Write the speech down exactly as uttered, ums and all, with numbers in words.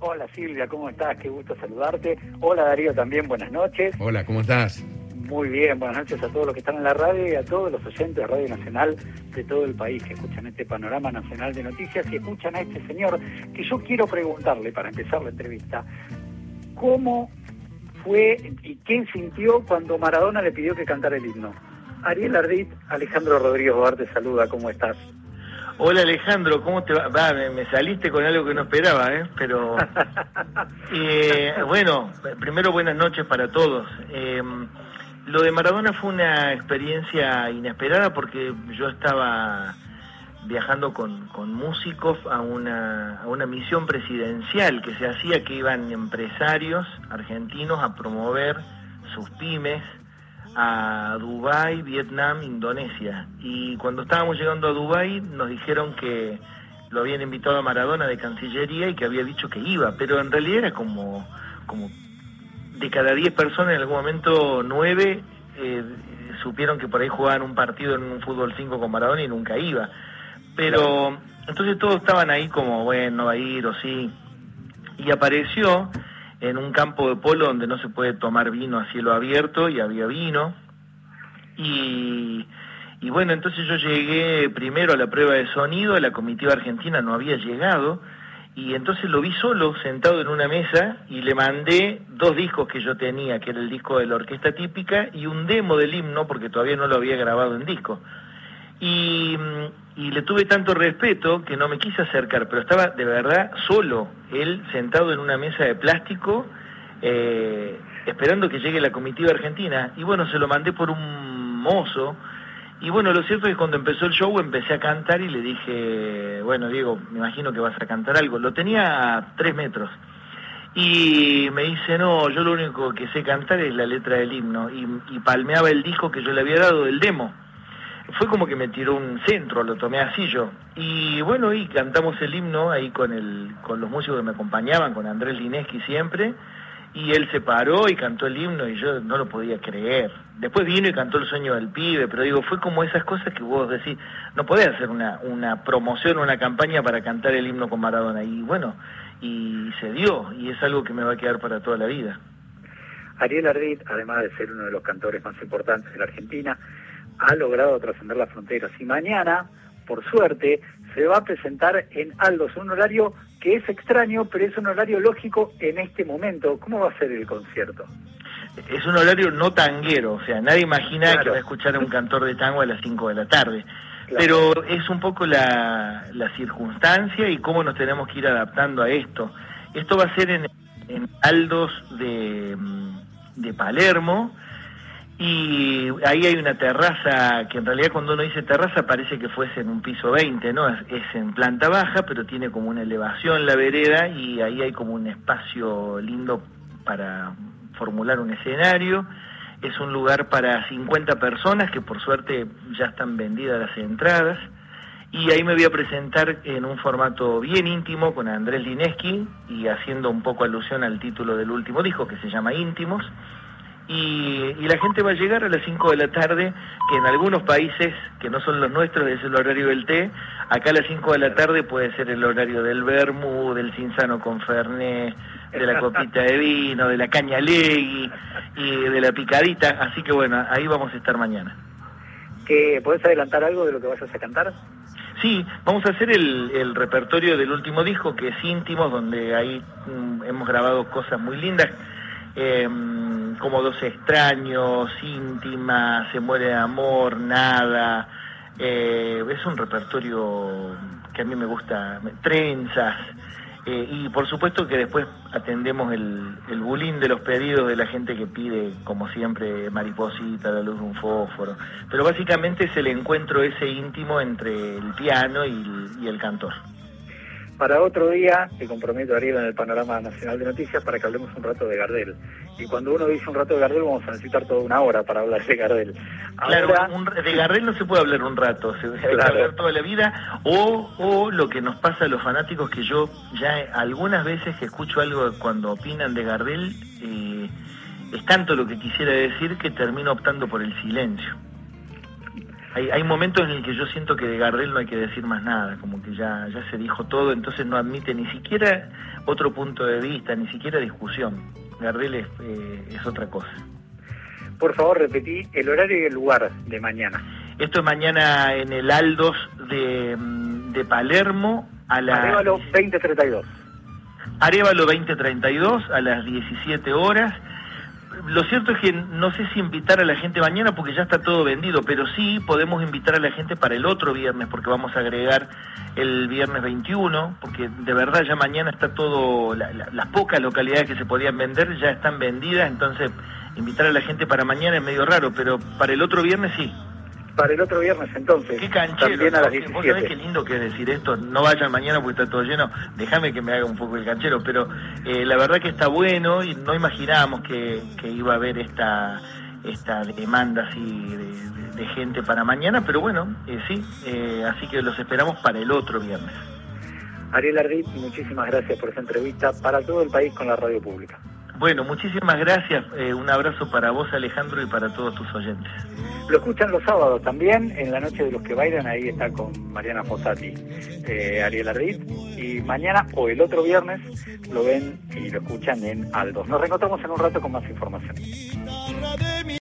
Hola Silvia, ¿cómo estás? Qué gusto saludarte. Hola Darío también, buenas noches. Hola, ¿cómo estás? Muy bien, buenas noches a todos los que están en la radio y a todos los oyentes de Radio Nacional de todo el país que escuchan este panorama nacional de noticias y escuchan a este señor que yo quiero preguntarle para empezar la entrevista, ¿cómo fue y quién sintió cuando Maradona le pidió que cantara el himno? Ariel Ardit, Alejandro Rodríguez Bogar te saluda, ¿cómo estás? Hola Alejandro, ¿cómo te va? Va, me, me saliste con algo que no esperaba, ¿eh? Pero, eh, bueno, primero buenas noches para todos. Eh, lo de Maradona fue una experiencia inesperada porque yo estaba viajando con, con músicos a una, a una misión presidencial que se hacía, que iban empresarios argentinos a promover sus pymes a Dubái, Vietnam, Indonesia. Y cuando estábamos llegando a Dubái nos dijeron que lo habían invitado a Maradona de Cancillería y que había dicho que iba, pero en realidad era como, como de cada diez personas en algún momento nueve eh, supieron que por ahí jugaban un partido en un fútbol cinco con Maradona y nunca iba. Pero entonces todos estaban ahí como, bueno, no va a ir o sí. Y apareció en un campo de polo donde no se puede tomar vino a cielo abierto, y había vino, y, y bueno, entonces yo llegué primero a la prueba de sonido, la comitiva argentina no había llegado, y entonces lo vi solo, sentado en una mesa, y le mandé dos discos que yo tenía, que era el disco de la orquesta típica, y un demo del himno, porque todavía no lo había grabado en disco. Y, y le tuve tanto respeto que no me quise acercar, pero estaba de verdad solo, él sentado en una mesa de plástico, eh, esperando que llegue la comitiva argentina. Y bueno, se lo mandé por un mozo. Y bueno, lo cierto es que cuando empezó el show empecé a cantar y le dije, bueno, Diego, me imagino que vas a cantar algo. Lo tenía a tres metros. Y me dice, no, yo lo único que sé cantar es la letra del himno. Y, y palmeaba el disco que yo le había dado del demo. Fue como que me tiró un centro, lo tomé así yo. Y bueno, y cantamos el himno ahí con el con los músicos que me acompañaban, con Andrés Lineski siempre, y él se paró y cantó el himno y yo no lo podía creer. Después vino y cantó El sueño del pibe, pero digo, fue como esas cosas que vos decís, no podés hacer una, una promoción, una campaña para cantar el himno con Maradona. Y bueno, y se dio, y es algo que me va a quedar para toda la vida. Ariel Ardit, además de ser uno de los cantores más importantes de la Argentina, ha logrado trascender las fronteras y mañana, por suerte, se va a presentar en Aldos, un horario que es extraño, pero es un horario lógico en este momento. ¿Cómo va a ser el concierto? Es un horario no tanguero, o sea, nadie imagina claro. que va a escuchar a un cantor de tango a las cinco de la tarde, claro. Pero es un poco la, la circunstancia y cómo nos tenemos que ir adaptando a esto. Esto va a ser en, en Aldos de, de Palermo. Y ahí hay una terraza que en realidad cuando uno dice terraza parece que fuese en un piso veinte, ¿no? Es, es en planta baja, pero tiene como una elevación la vereda y ahí hay como un espacio lindo para formular un escenario. Es un lugar para cincuenta personas que por suerte ya están vendidas las entradas. Y ahí me voy a presentar en un formato bien íntimo con Andrés Lineski y haciendo un poco alusión al título del último disco que se llama Íntimos. Y, y la gente va a llegar a las cinco de la tarde, que en algunos países que no son los nuestros es el horario del té. Acá a las cinco de la tarde puede ser el horario del vermú, del cinzano con fernet, de la copita de vino, de la caña legui y de la picadita. Así que bueno, ahí vamos a estar mañana. ¿Qué, ¿Podés adelantar algo de lo que vayas a cantar? Sí, vamos a hacer el, el repertorio del último disco, que es Íntimos, donde ahí mm, hemos grabado cosas muy lindas. Eh, como Dos extraños, Íntima, Se muere de amor, Nada. Eh, es un repertorio que a mí me gusta, Trenzas. Eh, y por supuesto que después atendemos el, el bulín de los pedidos de la gente que pide, como siempre, Mariposita, La luz de un fósforo. Pero básicamente es el encuentro ese íntimo entre el piano y el, y el cantor. Para otro día, te comprometo, Ariel, en el panorama nacional de noticias para que hablemos un rato de Gardel. Y cuando uno dice un rato de Gardel, vamos a necesitar toda una hora para hablar de Gardel. Ahora, claro, un, de Gardel no se puede hablar un rato, se debe claro. hablar toda la vida, o, o lo que nos pasa a los fanáticos, que yo ya algunas veces que escucho algo cuando opinan de Gardel, eh, es tanto lo que quisiera decir que termino optando por el silencio. hay, hay momentos en el que yo siento que de Gardel no hay que decir más nada, como que ya, ya se dijo todo, entonces no admite ni siquiera otro punto de vista, ni siquiera discusión. Gardel es, eh, es otra cosa. Por favor, repetí el horario y el lugar de mañana. Esto es mañana en el Aldos de, de Palermo a las... Arévalo veinte treinta y dos. Arévalo veinte treinta y dos a las diecisiete horas. Lo cierto es que no sé si invitar a la gente mañana porque ya está todo vendido, pero sí podemos invitar a la gente para el otro viernes porque vamos a agregar el viernes veintiuno, porque de verdad ya mañana está todo, la, la, las pocas localidades que se podían vender ya están vendidas, entonces invitar a la gente para mañana es medio raro, pero para el otro viernes sí. Para el otro viernes, entonces. Qué canchero, también a las ¿no? Vos diecisiete. sabés qué lindo que es decir esto, no vayan mañana porque está todo lleno, déjame que me haga un poco el canchero, pero eh, la verdad que está bueno y no imaginábamos que, que iba a haber esta esta demanda así de, de, de gente para mañana, pero bueno, eh, sí, eh, así que los esperamos para el otro viernes. Ariel Ardit, muchísimas gracias por esta entrevista para todo el país con la radio pública. Bueno, muchísimas gracias, eh, un abrazo para vos, Alejandro, y para todos tus oyentes. Lo escuchan los sábados también, en la noche de los que bailan, ahí está con Mariana Fossati, eh, Ariel Ardit, y mañana o el otro viernes lo ven y lo escuchan en Aldos. Nos reencontramos en un rato con más información.